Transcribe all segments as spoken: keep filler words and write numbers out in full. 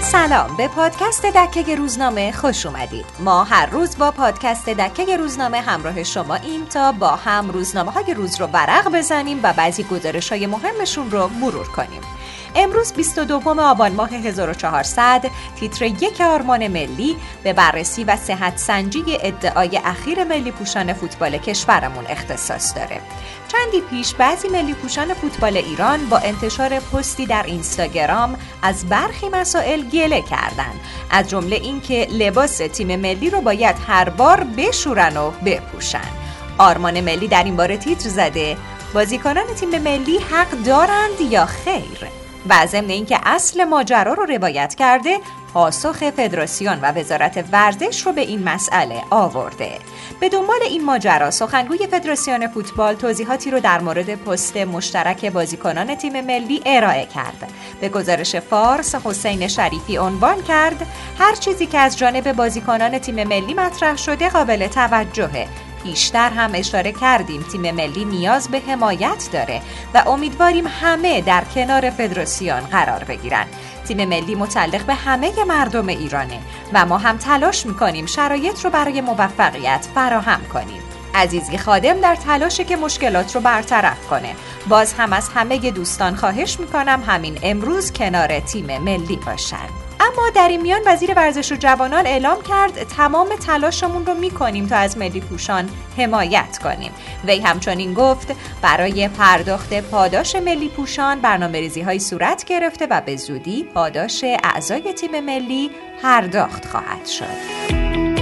سلام، به پادکست دکه روزنامه خوش اومدید. ما هر روز با پادکست دکه روزنامه همراه شما ایم تا با هم روزنامه های روز رو ورق بزنیم و بعضی گزارش های مهمشون رو مرور کنیم. امروز بیست و دوم آبان ماه هزار و چهارصد تیتر یک آرمان ملی به بررسی و صحت سنجی ادعای اخیر ملی پوشان فوتبال کشورمون اختصاص داره. چندی پیش بعضی ملی پوشان فوتبال ایران با انتشار پستی در اینستاگرام از برخی مسائل گله کردن، از جمله اینکه لباس تیم ملی رو باید هر بار بشورن و بپوشن. آرمان ملی در این باره تیتر زده: بازیکنان تیم ملی حق دارند یا خیر؟ و ضمن اینکه اصل ماجرا رو روایت کرده، پاسخ فدراسیون و وزارت ورزش رو به این مسئله آورده. به دنبال این ماجرا سخنگوی فدراسیون فوتبال توضیحاتی رو در مورد پست مشترک بازیکنان تیم ملی ارائه کرد. به گزارش فارس، حسین شریفی عنوان کرد: هر چیزی که از جانب بازیکنان تیم ملی مطرح شده قابل توجهه. بیشتر هم اشاره کردیم تیم ملی نیاز به حمایت داره و امیدواریم همه در کنار فدراسیون قرار بگیرن. تیم ملی متعلق به همه مردم ایرانه و ما هم تلاش میکنیم شرایط رو برای موفقیت فراهم کنیم. عزیزی خادم در تلاشه که مشکلات رو برطرف کنه. باز هم از همه دوستان خواهش میکنم همین امروز کنار تیم ملی باشن. اما در این میان وزیر ورزش و جوانان اعلام کرد تمام تلاشمون رو میکنیم تا از ملی پوشان حمایت کنیم. وی همچنین گفت برای پرداخت پاداش ملی پوشان برنامه‌ریزی های صورت گرفته و به زودی پاداش اعضای تیم ملی پرداخت خواهد شد.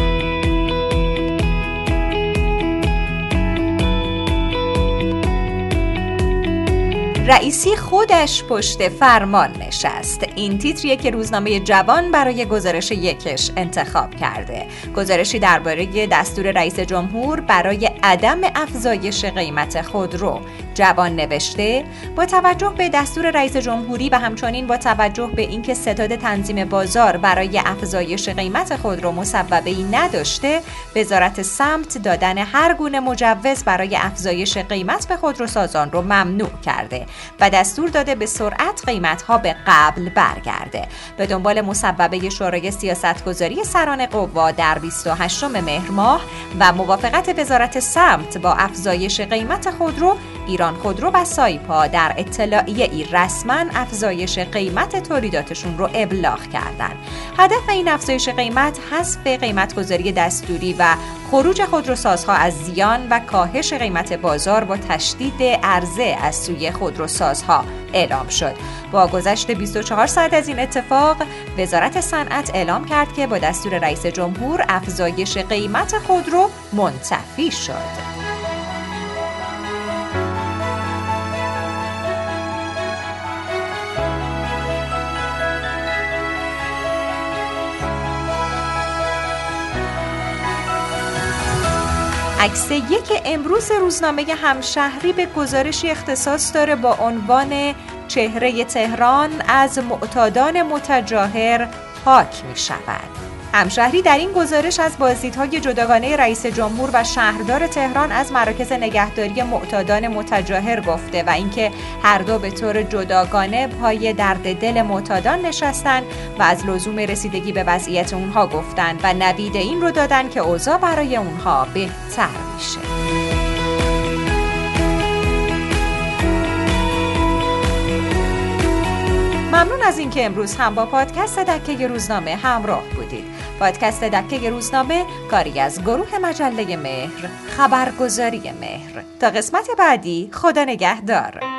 رئیسی خودش پشت فرمان نشست. این تیتریه که روزنامه جوان برای گزارش یکش انتخاب کرده. گزارشی درباره دستور رئیس جمهور برای عدم افزایش قیمت خودرو. جوان نوشته: با توجه به دستور رئیس جمهوری و همچنین با توجه به اینکه ستاد تنظیم بازار برای افزایش قیمت خودرو مصوبه‌ای نداشته، وزارت سمت دادن هر گونه مجوز برای افزایش قیمت به خودروسازان رو ممنوع کرده و دستور داده به سرعت قیمت‌ها به قبل برگرده. به دنبال مصوبه شورای سیاستگذاری سران قوا در بیست و هشتم مهر ماه و موافقت وزارت سمت با افزایش قیمت خودرو، ایران خودرو و سایپا در اطلاعیه ای رسما افزایش قیمت تولیداتشون رو ابلاغ کردن. هدف این افزایش قیمت حذف قیمت‌گذاری دستوری و خروج خودروسازها از زیان و کاهش قیمت بازار با تشدید عرضه از سوی خودروسازها اعلام شد. با گذشت بیست و چهار ساعت از این اتفاق، وزارت صنعت اعلام کرد که با دستور رئیس جمهور افزایش قیمت خودرو منتفی شد. عکس یک امروز روزنامه همشهری به گزارشی اختصاص داره با عنوان چهره تهران از معتادان متجاهر پاک می شود. همشهری در این گزارش از بازدیدهای جداگانه رئیس جمهور و شهردار تهران از مراکز نگهداری معتادان متجاهر گفته و اینکه هر دو به طور جداگانه پای درد دل معتادان نشستن و از لزوم رسیدگی به وضعیت اونها گفتن و نوید این رو دادن که اوضاع برای اونها بهتر میشه. ممنون از اینکه امروز هم با پادکست دکه روزنامه همراه بودید. پادکست دکه روزنامه کاری از گروه مجله مهر، خبرگزاری مهر. تا قسمت بعدی، خدا نگهدار.